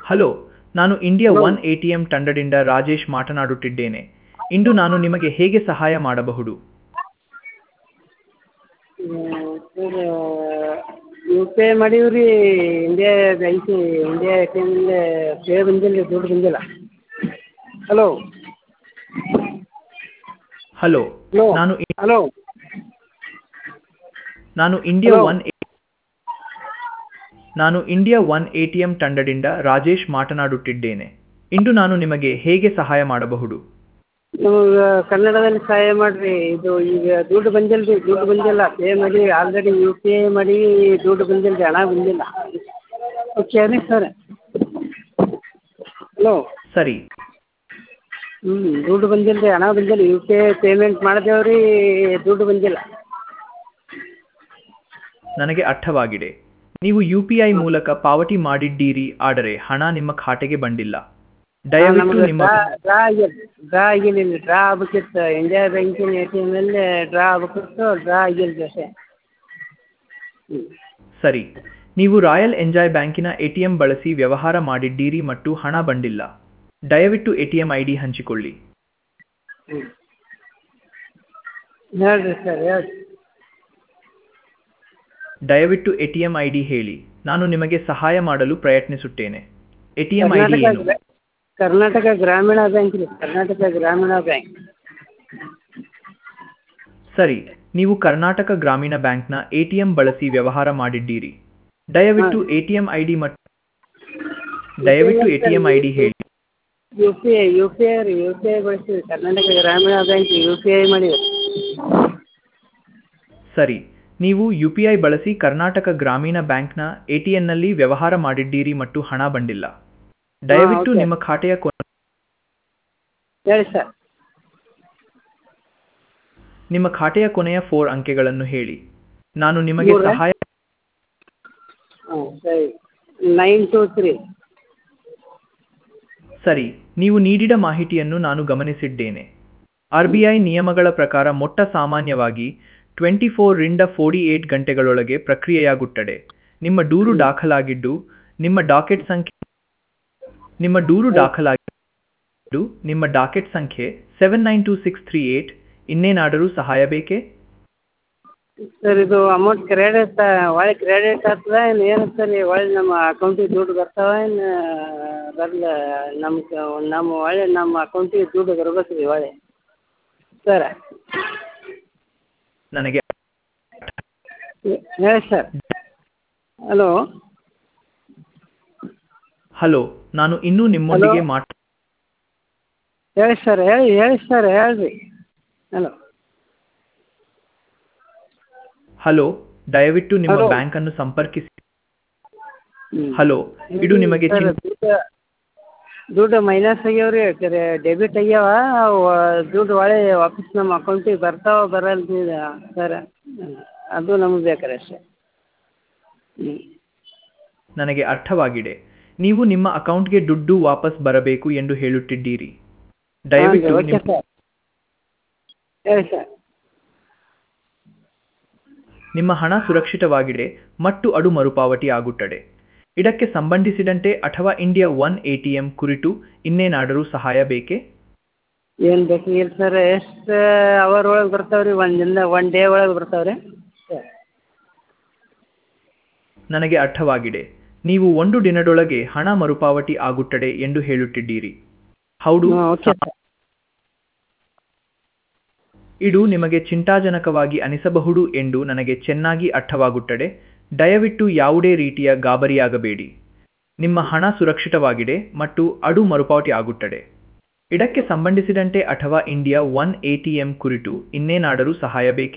Hello, ನಾನು India hello. One ATM ತಂಡದಿಂದ ರಾಜೇಶ್ ಮಾತನಾಡುತ್ತಿದ್ದೇನೆ. ಇಂದು ನಾನು ನಿಮಗೆ ಹೇಗೆ ಸಹಾಯ ಮಾಡಬಹುದು? ಸರ್, ಯು ಪಿ ಐ ಮಾಡೀವಿ ರೀ. India bank India A T ಎಮ್ಮಿಂದ ಪೇ ಬಂದಿಲ್ಲ ರೀ, ದುಡ್ಡು ಬಂದಿಲ್ಲ. ಹಲೋ ಹಲೋ, ಹಲೋ ನಾನು ಹಲೋ ನಾನು ಇಂಡಿಯಾ ಹಲೋ. ಒನ್ ನಾನು ಇಂಡಿಯಾ ಒನ್ ಎಟಿಎಂ ತಂಡದಿಂದ ರಾಜೇಶ್ ಮಾತನಾಡುತ್ತಿದ್ದೇನೆ. ಇಂದು ನಾನು ನಿಮಗೆ ಹೇಗೆ ಸಹಾಯ ಮಾಡಬಹುದು? ನಮಗೆ ಕನ್ನಡದಲ್ಲಿ ಸಹಾಯ ಮಾಡಿರಿ. ಇದು ಈಗ ದುಡ್ಡು ಬಂದಿಲ್ಲ ರೀ, ದುಡ್ಡು ಬಂದಿಲ್ಲ. ಪೇ ಮಾಡಿ ಆಲ್ರೆಡಿ ಯು ಪಿ ಐ ಮಾಡಿ ದುಡ್ಡು ಬಂದಿಲ್ಲ ರೀ, ಹಣ ಬಂದಿಲ್ಲ. ಓಕೆ ರೀ ಸರ್. ಹಲೋ. ಸರಿ, ದುಡ್ಡು ಬಂದಿಲ್ಲ ರೀ, ಹಣ ಬಂದಿಲ್ಲ. ಯು ಪಿ ಐ ಪೇಮೆಂಟ್ ಮಾಡಿದೆವು ರೀ, ದುಡ್ಡು ಬಂದಿಲ್ಲ. ನನಗೆ ಅರ್ಥವಾಗಿದೆ. ನೀವು UPI ಮೂಲಕ ಪಾವತಿ ಮಾಡಿದ್ದೀರಿ, ಆದರೆ ಹಣ ನಿಮ್ಮ ಖಾತೆಗೆ ಬಂದಿಲ್ಲ. ಹಾಂ, ದಯವಿಟ್ಟು ನಮಗೆ ನಿಮ್ಮ ಡ್ರಾ ಆಗಿಲ್ಲ. ಡ್ರಾ ಆಗ್ಬೇಕಿತ್ತು. ಇಂಡಿಯಾ ಬ್ಯಾಂಕಿನ ಎ ಟಿ ಎಮ್ಮಲ್ಲಿ ಡ್ರಾ ಆಗ್ಬೇಕಿತ್ತು, ಡ್ರಾ ಆಗಿಲ್ಲ ರೀ ಅಷ್ಟೇ. ಸರಿ, ನೀವು ರಾಯಲ್ ಎಂಜಾಯ್ ಬ್ಯಾಂಕಿನ ATM ಬಳಸಿ ವ್ಯವಹಾರ ಮಾಡಿದ್ದೀರಿ ಮತ್ತು ಹಣ ಬಂದಿಲ್ಲ. ದಯವಿಟ್ಟು ATM ID ಹಂಚಿಕೊಳ್ಳಿ. ಹೇಳ್ರಿ ಸರ್, ಹೇಳ್ರಿ. ದಯವಿಟ್ಟು ATM ID ಹೇಳಿ. ನಾನು ನಿಮಗೆ ಸಹಾಯ ಮಾಡಲು ಪ್ರಯತ್ನಿಸುತ್ತೇನೆ. ATM ID ಏನು? ಕರ್ನಾಟಕ ಗ್ರಾಮೀಣ ಬ್ಯಾಂಕ್ ರೀ, ಕರ್ನಾಟಕ ಗ್ರಾಮೀಣ ಬ್ಯಾಂಕ್. ಸರಿ, ನೀವು ಕರ್ನಾಟಕ ಗ್ರಾಮೀಣ ಬ್ಯಾಂಕ್ನ ATM ಬಳಸಿ ವ್ಯವಹಾರ ಮಾಡಿದ್ದೀರಿ. ದಯವಿಟ್ಟು ATM ID ಮತ್ತು ದಯವಿಟ್ಟು ATM ID ಹೇಳಿ. ಯು ಪಿ ಐ ರೀ, ಯು ಪಿ ಐ ಬಳಸ್ತೀವಿ. ಕರ್ನಾಟಕ ಗ್ರಾಮೀಣ ಬ್ಯಾಂಕ್ ಯು ಪಿ ಐ ಮಾಡೀವಿ. ಸರಿ, ನೀವು UPI ಬಳಸಿ ಕರ್ನಾಟಕ ಗ್ರಾಮೀಣ ಬ್ಯಾಂಕ್ನ ATMನಲ್ಲಿ ವ್ಯವಹಾರ ಮಾಡಿದ್ದೀರಿ ಮತ್ತು ಹಣ ಬಂದಿಲ್ಲ. ದಯವಿಟ್ಟು ಓಕೆ. ನಿಮ್ಮ ಖಾತೆಯ ಹೇಳಿ ಸರ್. ನಿಮ್ಮ ಖಾತೆಯ ಕೊನೆಯ 4 ಅಂಕೆಗಳನ್ನು ಹೇಳಿ. ನಾನು ನಿಮಗೆ ಮೂರಾ? ಸಹಾಯ ಸರಿ, 923. ಸರಿ, ನೀವು ನೀಡಿದ ಮಾಹಿತಿಯನ್ನು ನಾನು ಗಮನಿಸಿದ್ದೇನೆ. RBI ನಿಯಮಗಳ ಪ್ರಕಾರ ಮೊಟ್ಟ ಸಾಮಾನ್ಯವಾಗಿ 24 ರಿಂದ 48 ಗಂಟೆಗಳೊಳಗೆ ಪ್ರಕ್ರಿಯೆಯಾಗುತ್ತದೆ. ನಿಮ್ಮ ದೂರು ದಾಖಲಾಗಿದ್ದು, ನಿಮ್ಮ ಡಾಕೆಟ್ ಸಂಖ್ಯೆ 792638. ಇನ್ನೇನಾದರೂ ಸಹಾಯ ಬೇಕೇ? ಸರ್, ಇದು ಅಮೌಂಟ್ ಒಳ್ಳೆ ಕ್ರೆಡಿಟ್ ಆಗ್ತದ ಏನು ಸರ್? ಒಳ್ಳೆ ನಮ್ಮ ಅಕೌಂಟಿಗೆ ದುಡ್ಡು ಬರ್ತಾವ ಏನು ಬರಲ್ಲ? ನಮ್ಮ ಅಕೌಂಟಿಗೆ ದುಡ್ಡು ಬರ್ಬೇಕು ರೀ ಒಳ್ಳೆ ಸರ್. ನನಗೆ ಹೇಳಿ ಸರ್. ಹಲೋ ಹಲೋ, ನಾನು ಇನ್ನೂ ನಿಮ್ಮೊಂದಿಗೆ ಹೇಳಿ ಸರ್, ಹೇಳಿ ಸರ್, ಹೇಳ್ರಿ. ಹಲೋ ಹಲೋ, ದಯವಿಟ್ಟು ನಿಮ್ಮ ಹಲೋ. ಬ್ಯಾಂಕ್ ಅನ್ನು ಸಂಪರ್ಕಿಸಿ. ಹಲೋ, ಇದು ನಿಮಗೆ ಸರ್, ದುಡ್ಡು ಮೈನಸ್ ಆಗ್ಯಾವ ರೀ, ಡೆಬಿಟ್ ಆಗ್ಯಾವ. ದುಡ್ಡು ಒಳ್ಳೆ ವಾಪಸ್ ನಮ್ಮ ಅಕೌಂಟಿಗೆ ಬರ್ತಾವ ಬರಲ್ಲ ಸರ್? ಅದು ನಮ್ಗೆ ಬೇಕಾರೆ ಅಷ್ಟೇ. ನನಗೆ ಅರ್ಥವಾಗಿದೆ. ನೀವು ನಿಮ್ಮ ಅಕೌಂಟ್ಗೆ ದುಡ್ಡು ವಾಪಸ್ ಬರಬೇಕು ಎಂದು ಹೇಳುತ್ತಿದ್ದೀರಿ. ದಯವಿಟ್ಟು ಓಕೆ ಸರ್, ಹೇಳಿ ಸರ್. ನಿಮ್ಮ ಹಣ ಸುರಕ್ಷಿತವಾಗಿದೆ ಮತ್ತು ಅದು ಮರುಪಾವತಿ ಆಗುತ್ತದೆ. ಇದಕ್ಕೆ ಸಂಬಂಧಿಸಿದಂತೆ ಅಥವಾ ಇಂಡಿಯಾ ಒನ್ ATM ಕುರಿತು ಇನ್ನೇನಾದರೂ ಸಹಾಯ ಬೇಕೇ? ಏನು ಬೇಕಾಗಿಲ್ಲ ಸರ್. ಎಷ್ಟು ಅವರ್ ಒಳಗೆ ಬರ್ತಾವೆ ರೀ? ಒನ್ ಡೇ ಒಳಗೆ ಬರ್ತಾವೆ ರೀ? ನನಗೆ ಅರ್ಥವಾಗಿದೆ. ನೀವು 1 ದಿನದೊಳಗೆ ಹಣ ಮರುಪಾವತಿ ಆಗುತ್ತದೆ ಎಂದು ಹೇಳುತ್ತಿದ್ದೀರಿ. ಹೌದು. Okay sir. ಇದು ನಿಮಗೆ ಚಿಂತಾಜನಕವಾಗಿ ಅನಿಸಬಹುದು ಎಂದು ನನಗೆ ಚೆನ್ನಾಗಿ ಅರ್ಥವಾಗುತ್ತದೆ. ದಯವಿಟ್ಟು ಯಾವುದೇ ರೀತಿಯ ಗಾಬರಿಯಾಗಬೇಡಿ. ನಿಮ್ಮ ಹಣ ಸುರಕ್ಷಿತವಾಗಿದೆ ಮತ್ತು ಅದು ಮರುಪಾವತಿ ಆಗುತ್ತದೆ. ಇದಕ್ಕೆ ಸಂಬಂಧಿಸಿದಂತೆ ಅಥವಾ ಇಂಡಿಯಾ ಒನ್ ATM ಕುರಿತು ಇನ್ನೇನಾದರೂ ಸಹಾಯ ಬೇಕೇ?